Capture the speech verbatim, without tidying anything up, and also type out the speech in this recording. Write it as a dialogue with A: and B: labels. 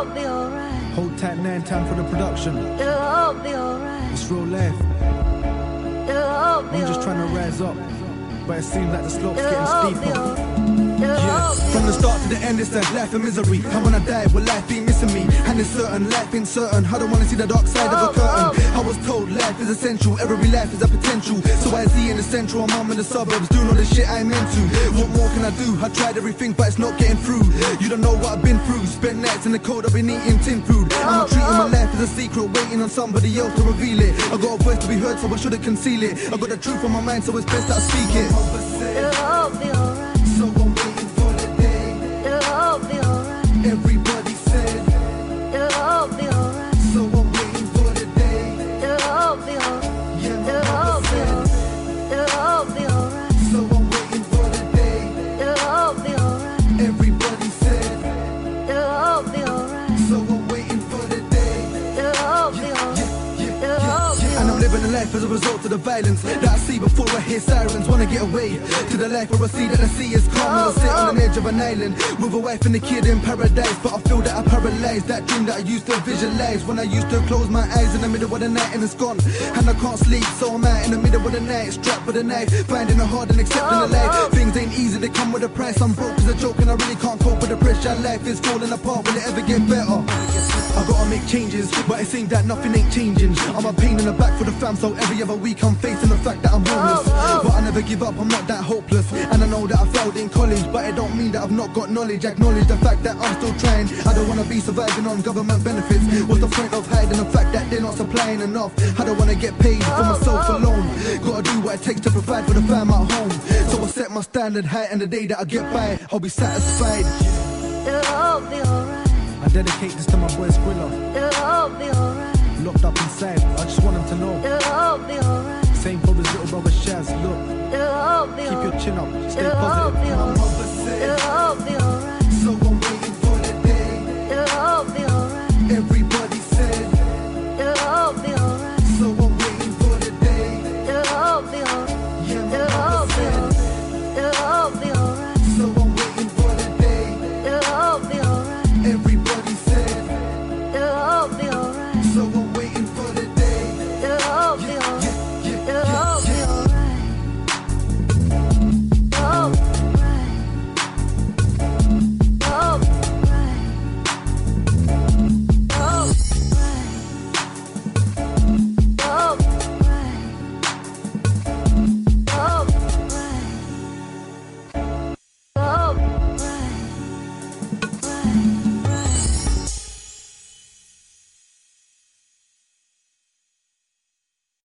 A: all be alright.
B: Hold tight nine time for the production.
A: It'll all be alright.
B: It's real life.
A: It'll all be
B: I'm just trying to
A: alright.
B: rise up, but it seems like the slope's
A: It'll all
B: getting
A: be
B: steeper.
A: alright. It'll all be
B: From the
A: alright.
B: start to the end, it's that life and misery. And when I die, will life be missing me? And it's certain, life ain't certain. I don't wanna see the dark side of a curtain. I was told life is essential, every life is a potential. So I see in the central, I'm in the suburbs, doing all the shit I'm into. What more can I do? I tried everything, but it's not getting through. You don't know what I've been through. Spent nights in the cold, I've been eating tin food. I'm treating my life as a secret, waiting on somebody else to reveal it. I got a voice to be heard, so I shouldn't conceal it. I got the truth on my mind, so it's best that I speak it.
A: It'll all be alright.
B: So I'm waiting for the day.
A: It'll all be alright.
B: Everybody said.
A: It'll all be alright.
B: So I'm waiting for the day.
A: It'll all be alright.
B: Yeah, my
A: It'll all
B: mama
A: be
B: said.
A: alright. It'll all be alright.
B: So I'm waiting for the day.
A: It'll all be alright.
B: Everybody said.
A: It'll all be alright.
B: So I'm waiting for the day.
A: It'll all be alright. It'll all be
B: And I'm
A: alright.
B: living a life as a result of the violence that I see before I hear sirens. Wanna get away to the life where I see that the sea is calm. And I sit on the edge of an island with a wife and a kid in paradise. But I feel that I paralyzed that dream that I used to visualize. When I used to close my eyes in the middle of the night and it's gone. And I can't sleep, so I'm out in the middle of the night, strapped with a knife, finding it hard and accepting the life. Things ain't easy, they come with a price. I'm broke as a joke and I really can't cope with the pressure. Life is falling apart, will it ever get better? I gotta make changes, but it seems that nothing ain't changing. I'm a pain in the back for the fam, so every other week I'm facing the fact that I'm homeless. But I never give up, I'm not that hopeless. And I know that I failed in college, but it don't mean that I've not got knowledge. Acknowledge the fact that I'm still trying. I don't wanna be surviving on government benefits. What's the point of hiding the fact that they're not supplying enough? I don't wanna get paid for myself alone. Gotta do what it takes to provide for the fam at home. So I set my standard high, and the day that I get by, I'll be satisfied.
A: It'll all be alright.
B: I dedicate this to my boy Squilla,
A: It'll all be alright.
B: locked up inside. I just want him to know.
A: It'll all be alright.
B: Same for his little brother Shaz. Look,
A: It'll all be
B: keep your
A: alright.
B: chin up, stay
A: It'll all
B: positive.
A: be alright. It'll all be alright.